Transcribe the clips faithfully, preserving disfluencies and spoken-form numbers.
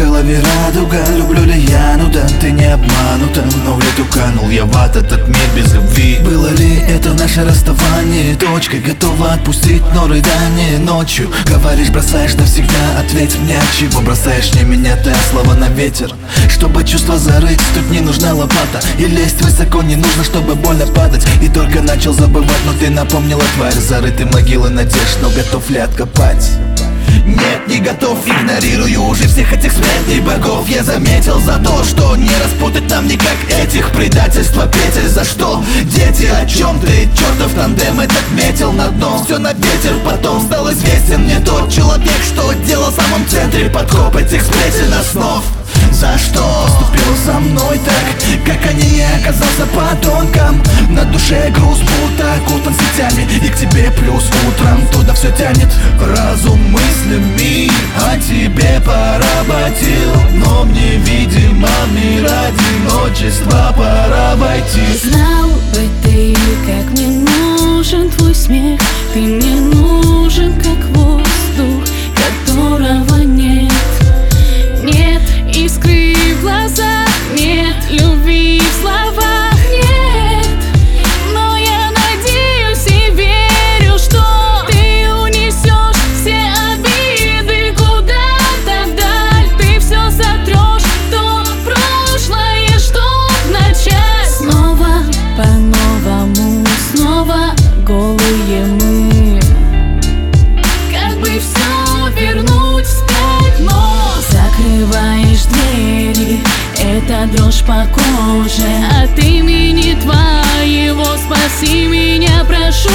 голове радуга, люблю ли я, ну да, ты не обманута. Но в лету канул я в ад, этот мир без любви. Было ли это наше расставание точкой? Готова отпустить, но рыдание ночью. Говоришь, бросаешь навсегда, ответь мне, чего бросаешь не меня, ты, а слова на ветер. Чтобы чувства зарыть, тут не нужна лопата. И лезть высоко не нужно, чтобы больно падать. И только начал забывать, но ты напомнила, тварь. Зарыты могилы надежд, но готов ли откопать? Нет, не готов, игнорирую уже всех этих сплетней богов. Я заметил за то, что не распутать нам никак этих предательства, Петя, за что? Дети, о чем ты? Чертов тандем этот метил на дно. Все на ветер, потом стал известен мне тот человек, что делал в самом центре подкоп этих сплетен основ. За что поступил со мной так, как они, я оказался подонком. На душе груз, будто окутан сетями, и к тебе плюс утром туда все тянет разум мыслями. А тебе поработил, но мне, видимо, мир одиночества пора войти. Знал бы ты, как мне нужен твой смех. Ты мне нужен, как воздух, которого нет. Нет искры в глазах, нет любви в словах, нет. Но я надеюсь и верю, что ты унесешь все обиды куда-то вдаль. Ты все сотрешь, то прошлое, чтоб начать снова по-новому, снова голые мы. Как бы все вернуть вспять, но закрываешь двери, это дрожь по коже. От имени твоего спаси меня, прошу.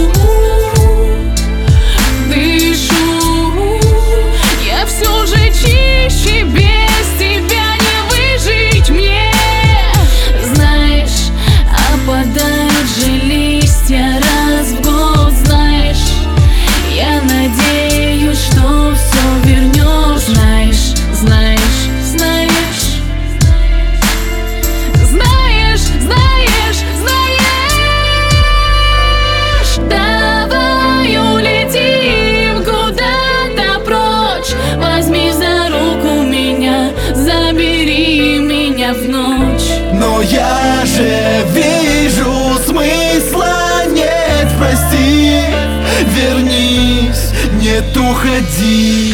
Дышу, я все же чище, без тебя не выжить мне. Знаешь, опадают же листья раз в год, знаешь. Я надеюсь, что все вернешь, знаешь, знаешь, знаешь. Знаешь, знаешь, знаешь. Давай улетим куда-то прочь. Возьми за руку меня, забери меня в ночь. Но я же вижу, смысла нет, прости, вернись, нет, уходи.